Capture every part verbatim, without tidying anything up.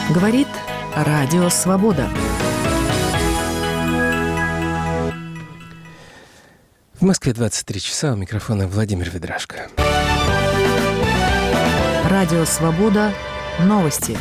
Говорит Радио Свобода. В Москве двадцать три часа, у микрофона Владимир Ведрашко. Радио Свобода. Новости.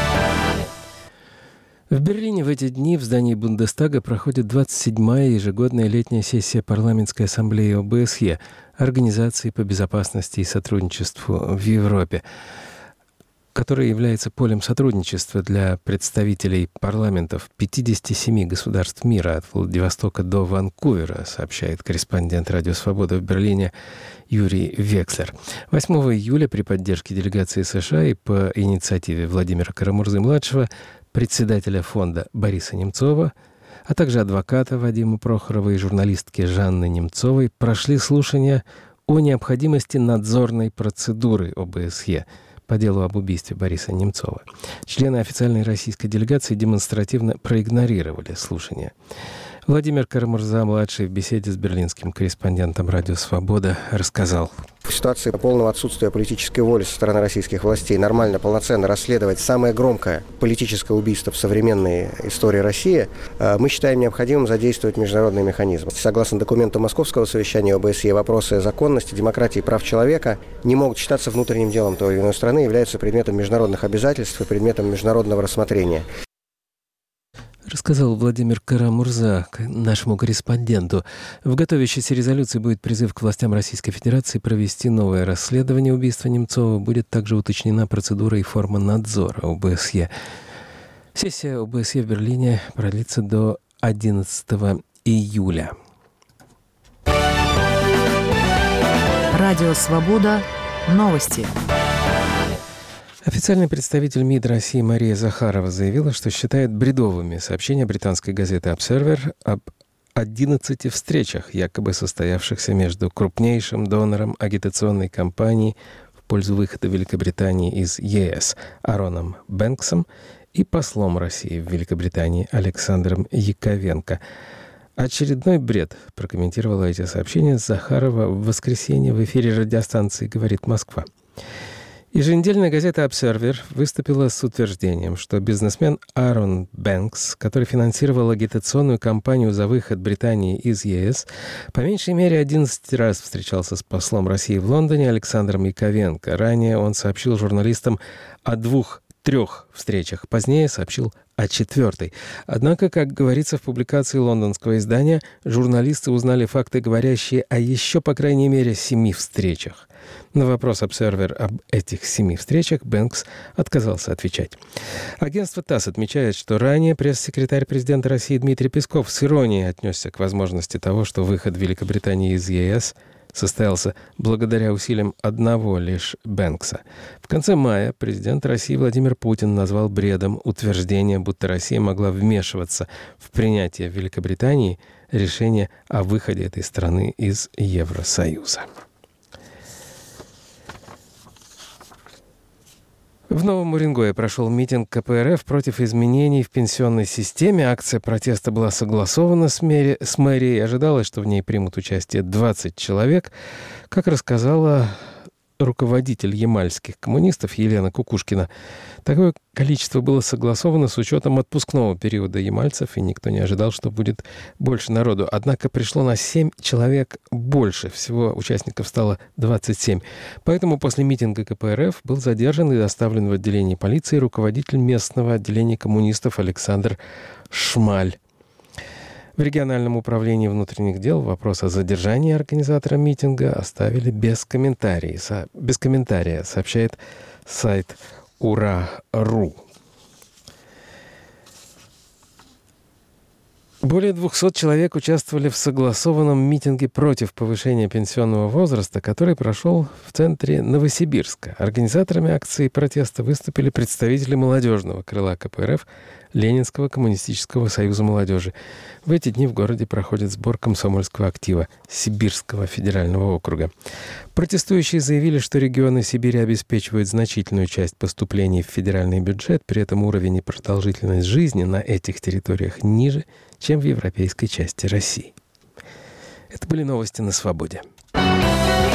В Берлине в эти дни в здании Бундестага проходит двадцать седьмая ежегодная летняя сессия парламентской ассамблеи О Бэ Эс Е, Организации по безопасности и сотрудничеству в Европе, которая является полем сотрудничества для представителей парламентов пятидесяти семи государств мира от Владивостока до Ванкувера, сообщает корреспондент Радио Свобода в Берлине Юрий Векслер. восьмого июля при поддержке делегации США и по инициативе Владимира Карамурзы-младшего, председателя фонда Бориса Немцова, а также адвоката Вадима Прохорова и журналистки Жанны Немцовой прошли слушания о необходимости надзорной процедуры О Бэ Эс Е по делу об убийстве Бориса Немцова. Члены официальной российской делегации демонстративно проигнорировали слушания. Владимир Карамурза-младший в беседе с берлинским корреспондентом Радио Свобода рассказал. В ситуации полного отсутствия политической воли со стороны российских властей нормально, полноценно расследовать самое громкое политическое убийство в современной истории России, мы считаем необходимым задействовать международные механизмы. Согласно документу Московского совещания О Бэ Эс Е, вопросы законности, демократии и прав человека не могут считаться внутренним делом той или иной страны, являются предметом международных обязательств и предметом международного рассмотрения. Рассказал Владимир Карамурза нашему корреспонденту. В готовящейся резолюции будет призыв к властям Российской Федерации провести новое расследование убийства Немцова. Будет также уточнена процедура и форма надзора О Бэ Эс Е. Сессия О Бэ Эс Е в Берлине продлится до одиннадцатого июля. Радио Свобода. Новости. Официальный представитель МИД России Мария Захарова заявила, что считает бредовыми сообщения британской газеты «Обсервер» об одиннадцати встречах, якобы состоявшихся между крупнейшим донором агитационной кампании в пользу выхода Великобритании из Е Эс Аароном Бэнксом и послом России в Великобритании Александром Яковенко. Очередной бред, прокомментировала эти сообщения Захарова в воскресенье в эфире радиостанции «Говорит Москва». Еженедельная газета «Обсервер» выступила с утверждением, что бизнесмен Аарон Бэнкс, который финансировал агитационную кампанию за выход Британии из Е Эс, по меньшей мере одиннадцать раз встречался с послом России в Лондоне Александром Яковенко. Ранее он сообщил журналистам о двух-трех встречах. Позднее сообщил о четвертой. Однако, как говорится в публикации лондонского издания, журналисты узнали факты, говорящие о еще, по крайней мере, семи встречах. На вопрос «Обсервер» об этих семи встречах Бэнкс отказался отвечать. Агентство ТАСС отмечает, что ранее пресс-секретарь президента России Дмитрий Песков с иронией отнесся к возможности того, что выход Великобритании из Е Эс состоялся благодаря усилиям одного лишь Бэнкса. В конце мая президент России Владимир Путин назвал бредом утверждение, будто Россия могла вмешиваться в принятие Великобритании решения о выходе этой страны из Евросоюза. В Новом Уренгое прошел митинг Ка Пэ Эр Эф против изменений в пенсионной системе. Акция протеста была согласована с, мэри... с мэрией. Ожидалось, что в ней примут участие двадцать человек. Как рассказала руководитель ямальских коммунистов Елена Кукушкина, такое количество было согласовано с учетом отпускного периода ямальцев, и никто не ожидал, что будет больше народу. Однако пришло на семь человек больше. Всего участников стало двадцать семь. Поэтому после митинга Ка Пэ Эр Эф был задержан и доставлен в отделение полиции руководитель местного отделения коммунистов Александр Шмаль. В региональном управлении внутренних дел вопрос о задержании организатора митинга оставили без комментариев, без комментария, сообщает сайт ура точка ру. Более двухсот человек участвовали в согласованном митинге против повышения пенсионного возраста, который прошел в центре Новосибирска. Организаторами акции протеста выступили представители молодежного крыла Ка Пэ Эр Эф Ленинского коммунистического союза молодежи. В эти дни в городе проходит сбор комсомольского актива Сибирского федерального округа. Протестующие заявили, что регионы Сибири обеспечивают значительную часть поступлений в федеральный бюджет, при этом уровень и продолжительность жизни на этих территориях ниже, чем в европейской части России. Это были новости на Свободе.